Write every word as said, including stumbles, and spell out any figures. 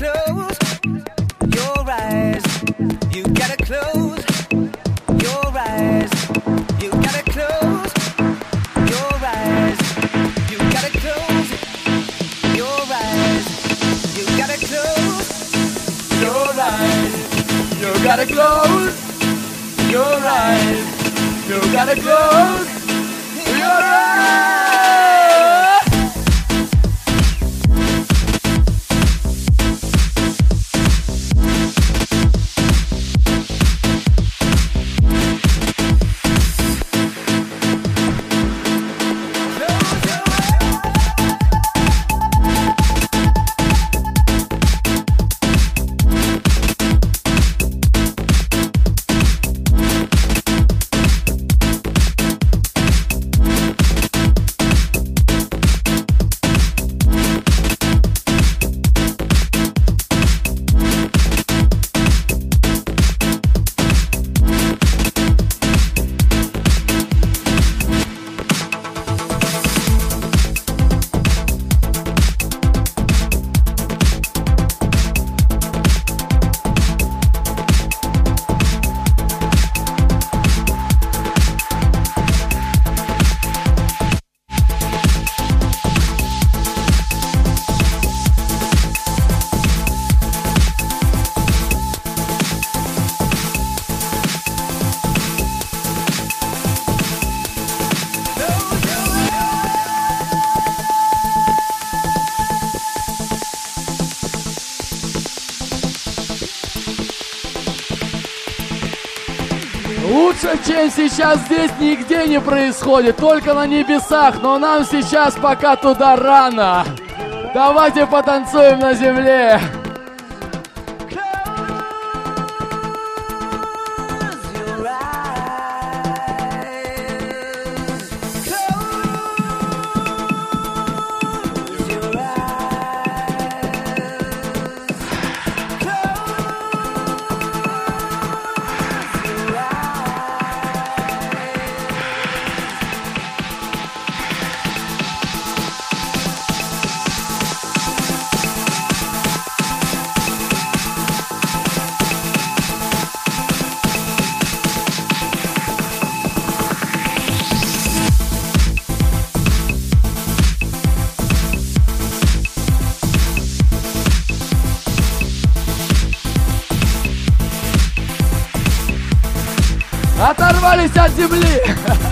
close your eyes. You gotta close your eyes. You gotta close your eyes. You gotta close your eyes. You gotta close your eyes. You gotta close your eyes. You gotta close your eyes. Лучше, чем сейчас, здесь нигде не происходит, только на небесах, но нам сейчас пока туда рано. Давайте потанцуем на земле. Оторвались от земли.